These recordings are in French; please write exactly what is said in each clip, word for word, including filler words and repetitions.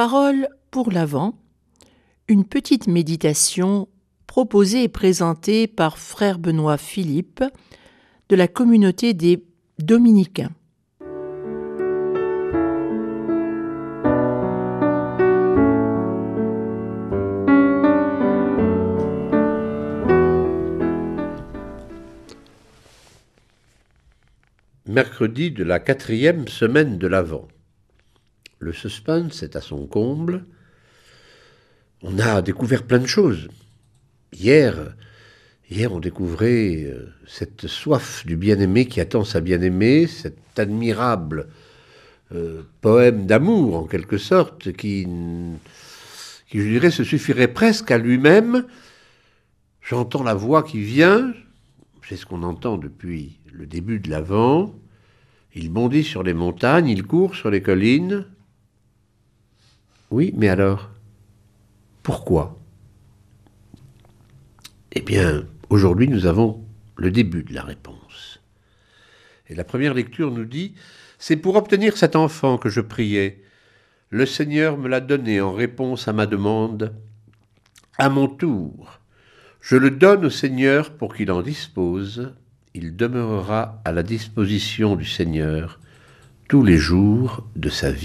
Parole pour l'Avent, une petite méditation proposée et présentée par Frère Benoît Philippe de la communauté des Dominicains. Mercredi de la quatrième semaine de l'Avent. Le suspense est à son comble. On a découvert plein de choses. Hier, hier on découvrait euh, cette soif du bien-aimé qui attend sa bien-aimée, cet admirable euh, poème d'amour en quelque sorte, qui, qui je dirais se suffirait presque à lui-même. J'entends la voix qui vient, c'est ce qu'on entend depuis le début de l'Avent. Il bondit sur les montagnes, il court sur les collines. Oui, mais alors, pourquoi ? Eh bien, aujourd'hui, nous avons le début de la réponse. Et la première lecture nous dit « C'est pour obtenir cet enfant que je priais. Le Seigneur me l'a donné en réponse à ma demande. À mon tour, je le donne au Seigneur pour qu'il en dispose. Il demeurera à la disposition du Seigneur tous les jours de sa vie. »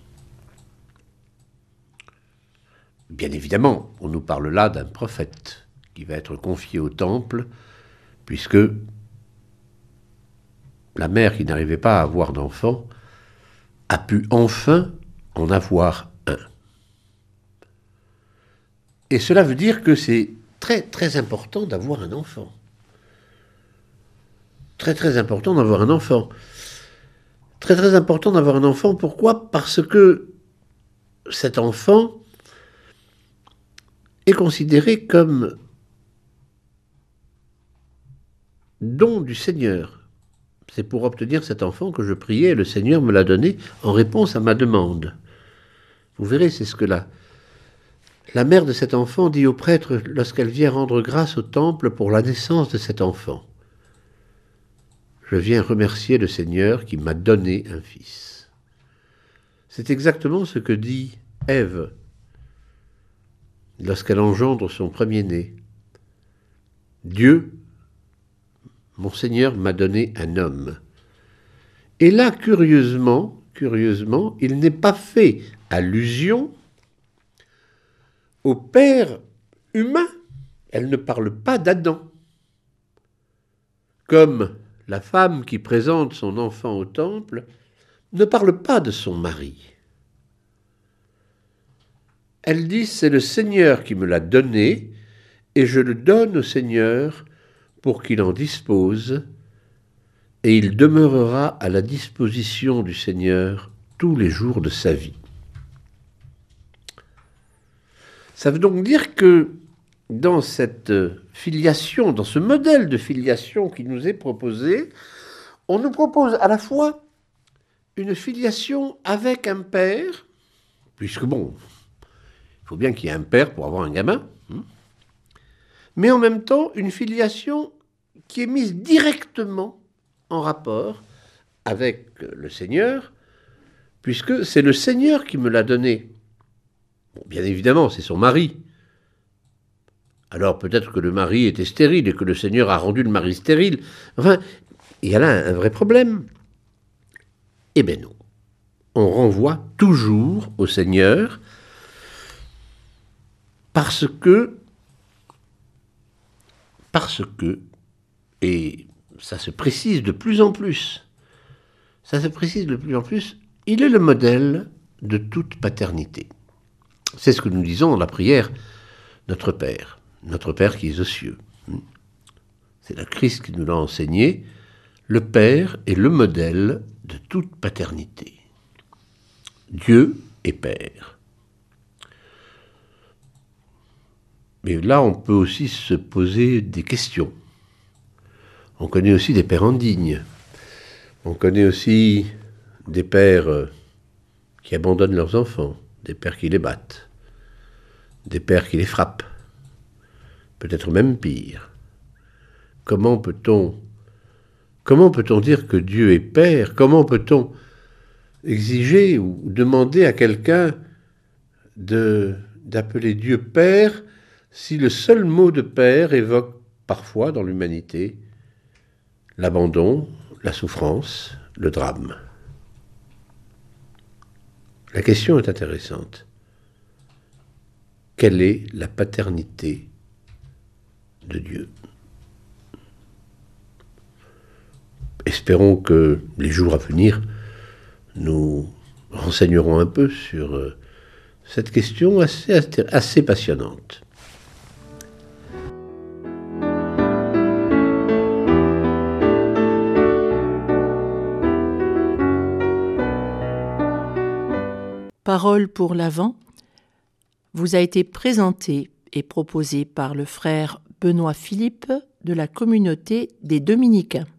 Bien évidemment, on nous parle là d'un prophète qui va être confié au temple, puisque la mère qui n'arrivait pas à avoir d'enfant a pu enfin en avoir un. Et cela veut dire que c'est très très important d'avoir un enfant. Très très important d'avoir un enfant. Très très important d'avoir un enfant, pourquoi ? Parce que cet enfant est considéré comme don du Seigneur. C'est pour obtenir cet enfant que je priais, et le Seigneur me l'a donné en réponse à ma demande. Vous verrez, c'est ce que la, la mère de cet enfant dit au prêtre lorsqu'elle vient rendre grâce au temple pour la naissance de cet enfant. Je viens remercier le Seigneur qui m'a donné un fils. C'est exactement ce que dit Ève lorsqu'elle engendre son premier-né. Dieu, mon Seigneur, m'a donné un homme. Et là, curieusement, curieusement, il n'est pas fait allusion au Père humain. Elle ne parle pas d'Adam. Comme la femme qui présente son enfant au temple ne parle pas de son mari. Elle dit, c'est le Seigneur qui me l'a donné, et je le donne au Seigneur pour qu'il en dispose, et il demeurera à la disposition du Seigneur tous les jours de sa vie. Ça veut donc dire que dans cette filiation, dans ce modèle de filiation qui nous est proposé, on nous propose à la fois une filiation avec un père, puisque bon, il faut bien qu'il y ait un père pour avoir un gamin, hein, mais en même temps une filiation qui est mise directement en rapport avec le Seigneur, puisque c'est le Seigneur qui me l'a donné. Bon, bien évidemment, c'est son mari. Alors peut-être que le mari était stérile et que le Seigneur a rendu le mari stérile. Enfin, il y a là un, un vrai problème. Eh bien non. On renvoie toujours au Seigneur parce que, parce que, et ça se précise de plus en plus, ça se précise de plus en plus, il est le modèle de toute paternité. C'est ce que nous disons dans la prière, notre Père. Notre Père qui est aux cieux. C'est le Christ qui nous l'a enseigné. Le Père est le modèle de toute paternité. Dieu est Père. Mais là, on peut aussi se poser des questions. On connaît aussi des pères indignes. On connaît aussi des pères qui abandonnent leurs enfants, des pères qui les battent, des pères qui les frappent. Peut-être même pire. Comment peut-on, comment peut-on dire que Dieu est Père ? Comment peut-on exiger ou demander à quelqu'un de, d'appeler Dieu Père si le seul mot de Père évoque parfois dans l'humanité l'abandon, la souffrance, le drame. La question est intéressante. Quelle est la paternité de Dieu ? Espérons que les jours à venir nous renseigneront un peu sur cette question assez, assez passionnante. Parole pour l'Avent vous a été présenté et proposé par le frère Benoît Philippe de la communauté des Dominicains.